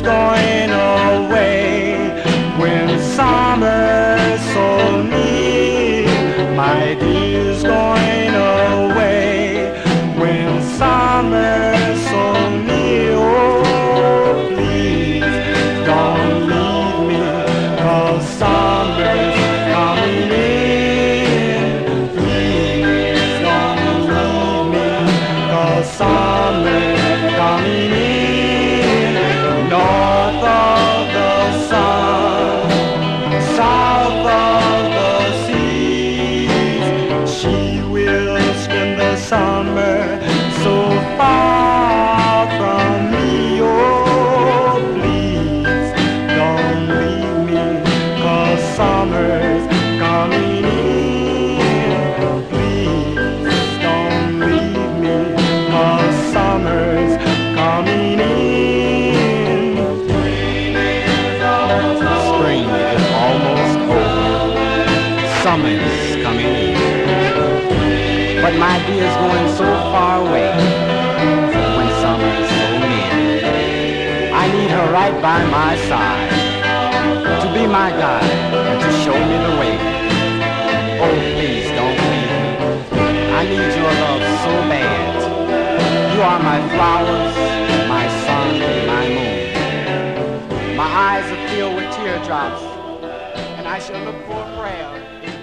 going away when summer's so near. My dear's going away when summer's so near. Oh, please don't leave me, 'cause summer's coming in. Please don't leave me, 'cause summer's coming in. North of the sun, south of the seas, she will spend the summer so far from me. Oh, please don't leave me, 'cause summer's coming in. Please don't leave me, 'cause summer's coming in. Spring is almost over. Summer's coming in. But my dear's going so far away when summer's so near. I need her right by my side to be my guide and to show me the way. Oh, please don't leave me. I need your love so bad. You are my flowers, my sun, my moon. My eyes are filled with teardrops, and I shall look for a prayer